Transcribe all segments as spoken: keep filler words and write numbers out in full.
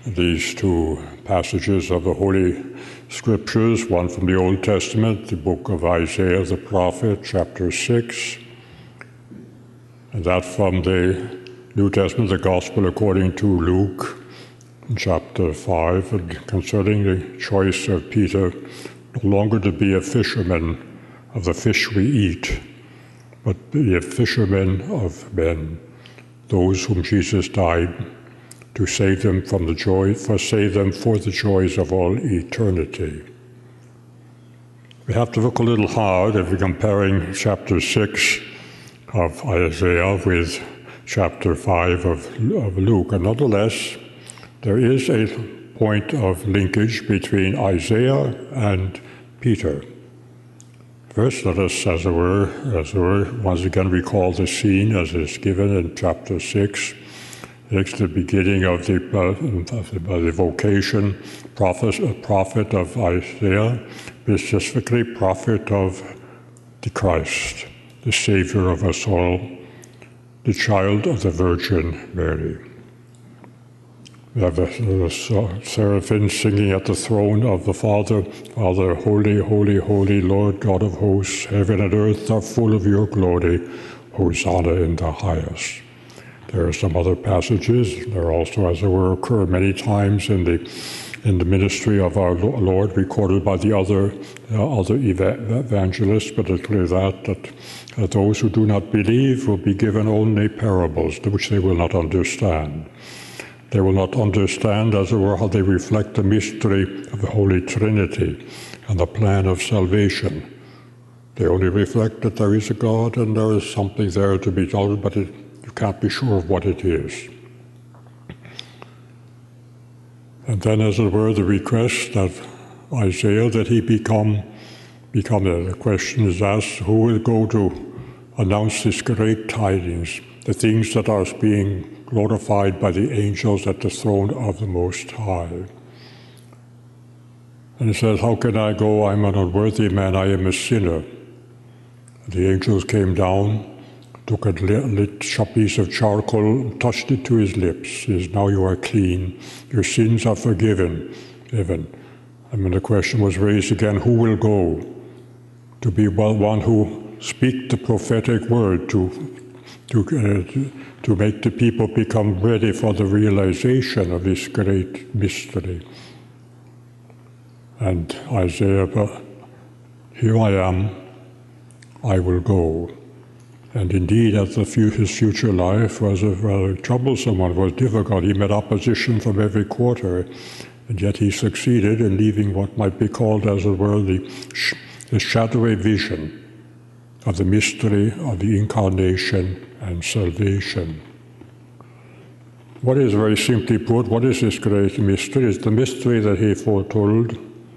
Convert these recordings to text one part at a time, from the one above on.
these two passages of the Holy Scriptures, one from the Old Testament, the book of Isaiah the prophet, chapter six, and that from the New Testament, the Gospel according to Luke, chapter five, concerning the choice of Peter no longer to be a fisherman of the fish we eat, but be a fisherman of men, those whom Jesus died to save them from the joy, for save them for the joys of all eternity. We have to look a little hard if we're comparing chapter six of Isaiah with chapter five of, of Luke. And nonetheless, there is a point of linkage between Isaiah and Peter. First, let us, as it were, as it were, once again recall the scene as is given in chapter six. It's the beginning of the, uh, of the, uh, the vocation, prophet, uh, prophet of Isaiah, specifically prophet of the Christ, the Savior of us all, the child of the Virgin Mary. We have the, the seraphim singing at the throne of the Father, Father, holy, holy, holy, Lord God of hosts, heaven and earth are full of your glory, Hosanna in the highest. There are some other passages. There also, as it were, occur many times in the in the ministry of our Lord, recorded by the other uh, other evangelists, particularly that that uh, those who do not believe will be given only parables, which they will not understand. They will not understand, as it were, how they reflect the mystery of the Holy Trinity and the plan of salvation. They only reflect that there is a God and there is something there to be told, but it you can't be sure of what it is. And then, as it were, the request of Isaiah that he become, become the question is asked, who will go to announce this great tidings, the things that are being glorified by the angels at the throne of the Most High? And he says, how can I go? I'm an unworthy man, I am a sinner. The angels came down, took a lit piece of charcoal, touched it to his lips. He says, now you are clean. Your sins are forgiven. Even. And when the question was raised again, who will go to be one who speak the prophetic word, to, to, uh, to, to make the people become ready for the realization of this great mystery? And Isaiah, here I am, I will go. And indeed, as the few, his future life was a rather troublesome one, was difficult. He met opposition from every quarter, and yet he succeeded in leaving what might be called, as it were, the, sh- the shadowy vision of the mystery of the incarnation and salvation. What is, very simply put, what is this great mystery? It's the mystery that he foretold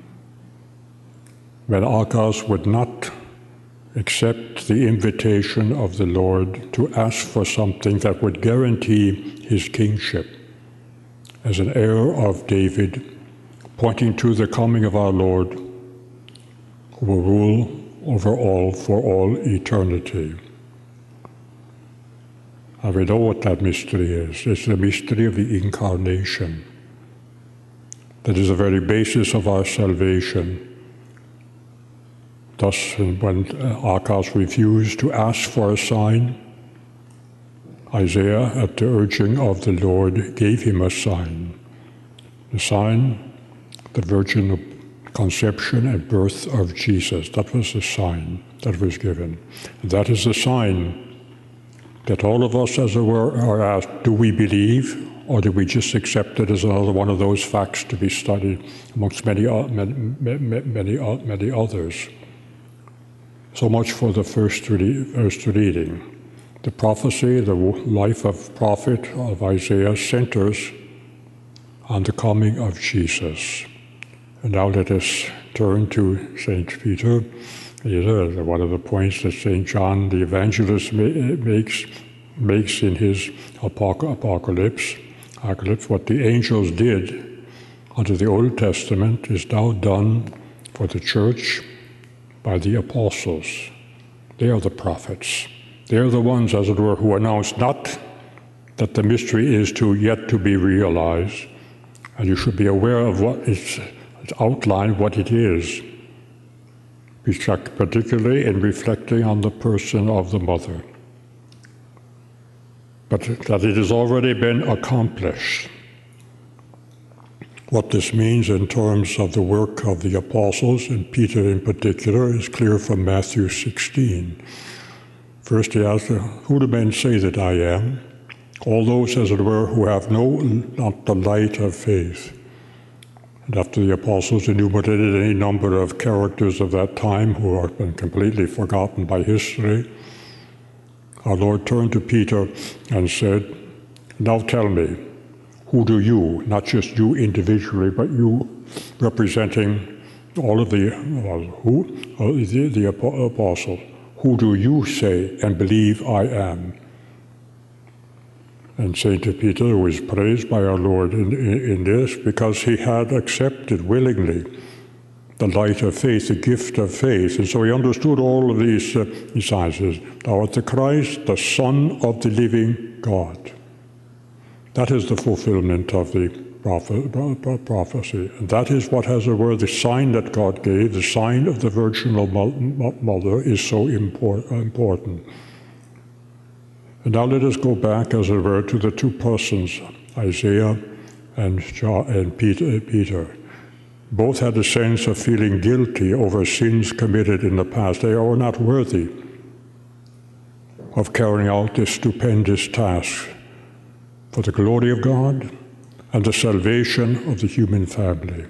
when Achaz would not accept the invitation of the Lord to ask for something that would guarantee his kingship as an heir of David, pointing to the coming of our Lord, who will rule over all for all eternity. And we know what that mystery is. It's the mystery of the incarnation. That is the very basis of our salvation. Thus, when Achaz refused to ask for a sign, Isaiah, at the urging of the Lord, gave him a sign. The sign, the virgin conception and birth of Jesus. That was the sign that was given. And that is the sign that all of us, as it were, are asked, do we believe, or do we just accept it as another one of those facts to be studied amongst many, many, many, many others? So much for the first, re- first reading. The prophecy, the life of prophet of Isaiah centers on the coming of Jesus. And now let us turn to Saint Peter. One of the points that Saint John the Evangelist makes, makes in his apocalypse, apocalypse, what the angels did under the Old Testament is now done for the church by the apostles. They are the prophets. They are the ones, as it were, who announce not that the mystery is to yet to be realized, And you should be aware of what it's, it's outlined, what it is, particularly in reflecting on the person of the mother. But that it has already been accomplished. What this means in terms of the work of the apostles, and Peter in particular, is clear from Matthew sixteen. First he asked, who do men say that I am? All those, as it were, who have no, not the light of faith. And after the apostles enumerated any number of characters of that time who have been completely forgotten by history, our Lord turned to Peter and said, now tell me, who do you, not just you individually, but you representing all of the, uh, who, uh, the, the apostles, who do you say and believe I am? And Saint Peter was praised by our Lord in, in, in this because he had accepted willingly the light of faith, the gift of faith. And so he understood all of these, uh, these signs. Thou art the Christ, the Son of the living God. That is the fulfillment of the prophecy. And that is what has a word, the sign that God gave, the sign of the Virginal Mother is so important. And now let us go back, as it were, to the two persons, Isaiah and, John, and Peter, Peter. Both had a sense of feeling guilty over sins committed in the past. They are not worthy of carrying out this stupendous task for the glory of God and the salvation of the human family.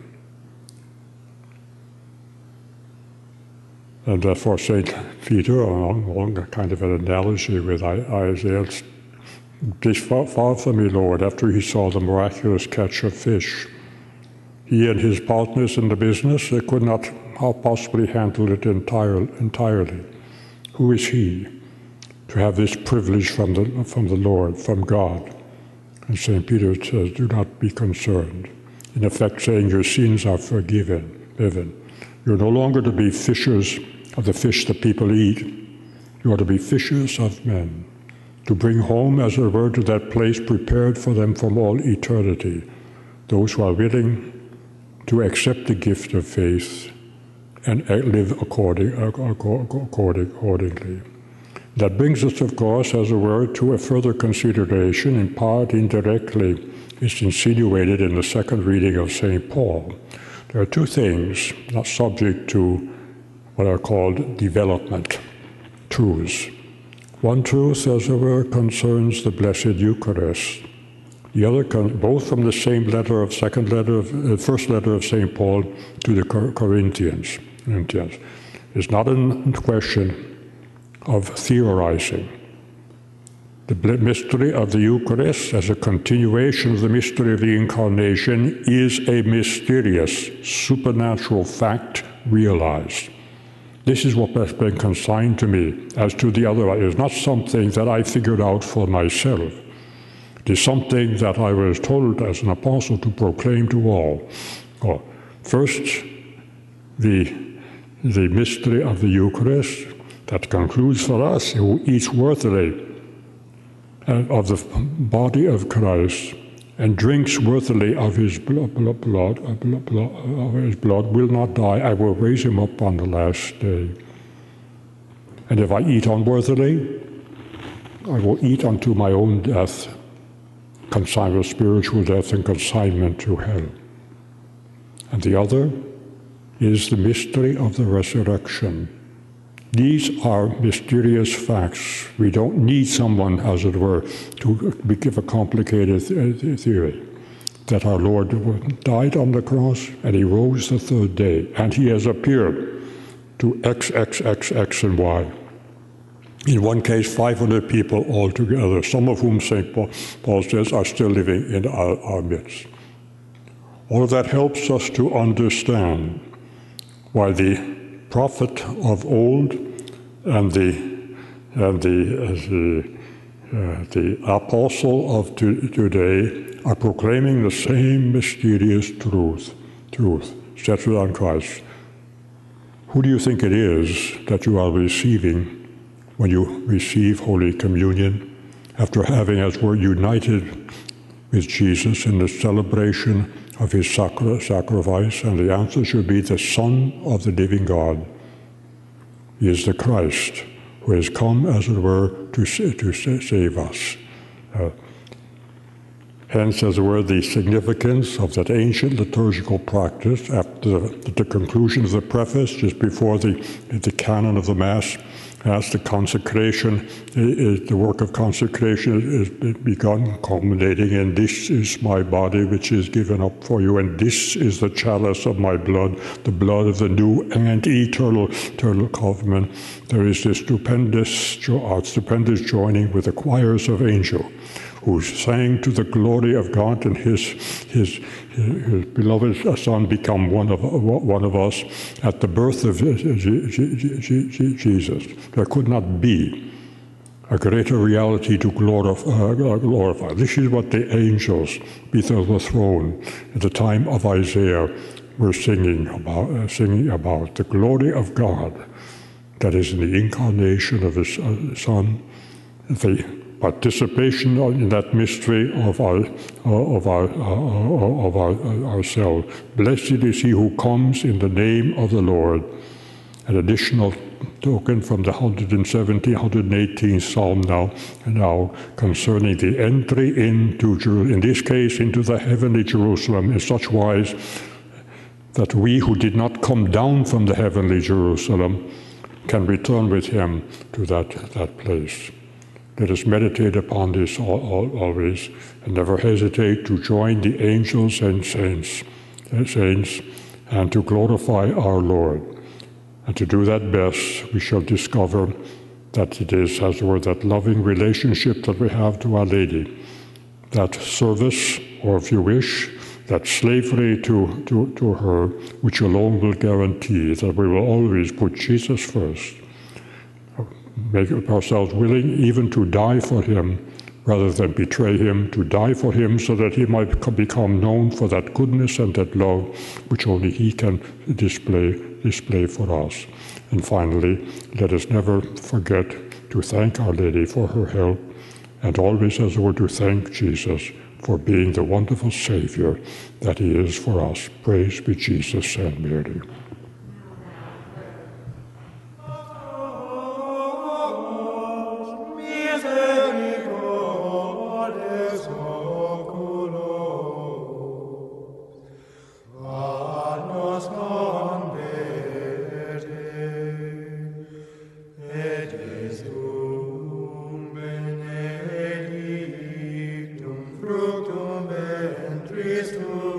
And therefore Saint Peter, along a kind of an analogy with Isaiah, this far, far from me, Lord, after he saw the miraculous catch of fish. He and his partners in the business, they could not possibly handle it entire, entirely. Who is he to have this privilege from the, from the Lord, from God? And Saint Peter says, do not be concerned. In effect saying your sins are forgiven. Given. You're no longer to be fishers of the fish that people eat. You are to be fishers of men, to bring home, as it were, to that place prepared for them from all eternity, those who are willing to accept the gift of faith and live according, according, accordingly. That brings us, of course, as it were, to a further consideration, in part indirectly, it's insinuated in the second reading of Saint Paul. There are two things not subject to what are called development truths. One truth, as it were, concerns the Blessed Eucharist. The other, both from the same letter of second letter of uh, first letter of Saint Paul to the Corinthians. Corinthians. It's not a question of theorizing. The mystery of the Eucharist, as a continuation of the mystery of the Incarnation, is a mysterious, supernatural fact realized. This is what has been consigned to me. As to the other, it is not something that I figured out for myself. It is something that I was told as an apostle to proclaim to all. Oh, first, the, the mystery of the Eucharist, that concludes for us, who eats worthily of the body of Christ and drinks worthily of his blood, blood, blood, blood, blood, of his blood will not die. I will raise him up on the last day. And if I eat unworthily, I will eat unto my own death, consignment, spiritual death and consignment to hell. And the other is the mystery of the resurrection. These are mysterious facts. We don't need someone, as it were, to give a complicated theory. That our Lord died on the cross and he rose the third day, and he has appeared to X, X, X, X, and Y. In one case, five hundred people altogether, some of whom Saint Paul, Paul says are still living in our, our midst. All of that helps us to understand why the prophet of old and the, and the, uh, the, uh, the apostle of to, today are proclaiming the same mysterious truth, truth, centered on Christ. Who do you think it is that you are receiving when you receive Holy Communion, after having, as we're united with Jesus in the celebration of his sacri- sacrifice, and the answer should be the Son of the living God. He is the Christ who has come, as it were, to, to save us. Uh, hence, as it were, the significance of that ancient liturgical practice after the, the conclusion of the preface, just before the, the canon of the Mass, as the consecration, is, the work of consecration is begun, culminating in "This is my body, which is given up for you, and this is the chalice of my blood, the blood of the new and eternal, eternal covenant." There is this stupendous, uh, stupendous joining with the choirs of angels, who sang to the glory of God, and his, his, his beloved Son become one of, one of us at the birth of Jesus. There could not be a greater reality to glorify. glorify. This is what the angels before the throne at the time of Isaiah were singing about, uh, singing about the glory of God that is in the incarnation of his uh, Son, the participation in that mystery of our of our of our ourselves. Blessed is he who comes in the name of the Lord. An additional token from the one hundred seventeenth, one hundred eighteenth Psalm now, now concerning the entry into Jerusalem, in this case into the heavenly Jerusalem, in such wise that we who did not come down from the heavenly Jerusalem can return with him to that, that place. Let us meditate upon this always, and never hesitate to join the angels and saints, saints and to glorify our Lord. And to do that best, we shall discover that it is, as it were, that loving relationship that we have to Our Lady, that service, or if you wish, that slavery to, to, to her, which alone will guarantee that we will always put Jesus first, make ourselves willing even to die for him rather than betray him, to die for him so that he might become known for that goodness and that love which only he can display, display for us. And finally, let us never forget to thank Our Lady for her help, and always, as it were, to thank Jesus for being the wonderful Savior that he is for us. Praise be Jesus and Mary. Fructum ventris tuum.